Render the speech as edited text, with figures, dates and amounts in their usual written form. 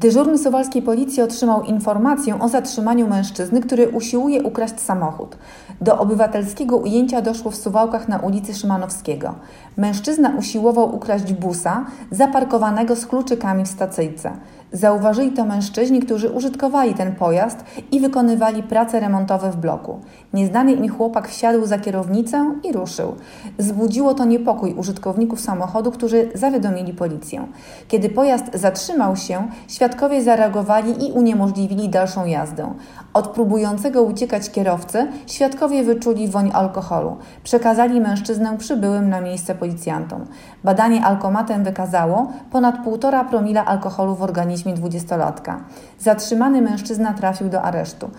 Dyżurny suwalskiej policji otrzymał informację o zatrzymaniu mężczyzny, który usiłuje ukraść samochód. Do obywatelskiego ujęcia doszło w Suwałkach na ulicy Szymanowskiego. Mężczyzna usiłował ukraść busa zaparkowanego z kluczykami w stacyjce. Zauważyli to mężczyźni, którzy użytkowali ten pojazd i wykonywali prace remontowe w bloku. Nieznany im chłopak wsiadł za kierownicę i ruszył. Zbudziło to niepokój użytkowników samochodu, którzy zawiadomili policję. Kiedy pojazd zatrzymał się, świadkowie zareagowali i uniemożliwili dalszą jazdę. Od próbującego uciekać kierowcy świadkowie wyczuli woń alkoholu. Przekazali mężczyznę przybyłym na miejsce policjantom. Badanie alkomatem wykazało ponad 1,5 promila alkoholu w organizmie 20-latka. Zatrzymany mężczyzna trafił do aresztu.